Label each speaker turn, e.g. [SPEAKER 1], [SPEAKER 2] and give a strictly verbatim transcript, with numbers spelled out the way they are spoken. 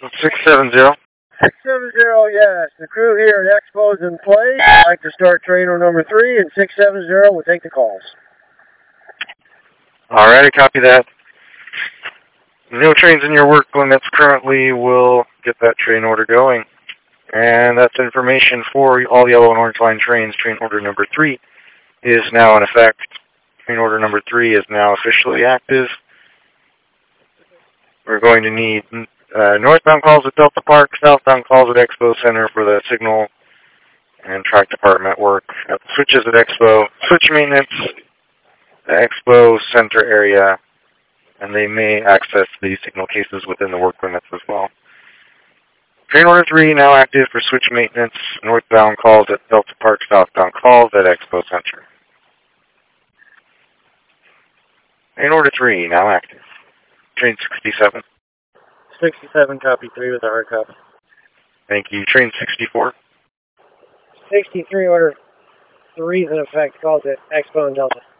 [SPEAKER 1] six seven zero.
[SPEAKER 2] six seven zero, yes. The crew here at Expo's in place. I'd like to start trainer number three, and six seven zero will take the calls.
[SPEAKER 1] Alrighty, copy that. No trains in your work limits currently will get that train order going. And that's information for all yellow and orange line trains. Train order number three is now in effect. Train order number three is now officially active. We're going to need uh, northbound calls at Delta Park, southbound calls at Expo Center for the signal and track department work at the switches at Expo, switch maintenance, the Expo Center area, and they may access the signal cases within the work limits as well. Train order three now active for switch maintenance, northbound calls at Delta Park, southbound calls at Expo Center. Train order three now active. Train sixty-seven.
[SPEAKER 2] sixty-seven, copy three with a hard copy.
[SPEAKER 1] Thank you. Train sixty-four.
[SPEAKER 2] sixty-three, order three is in effect, calls at Expo and Delta.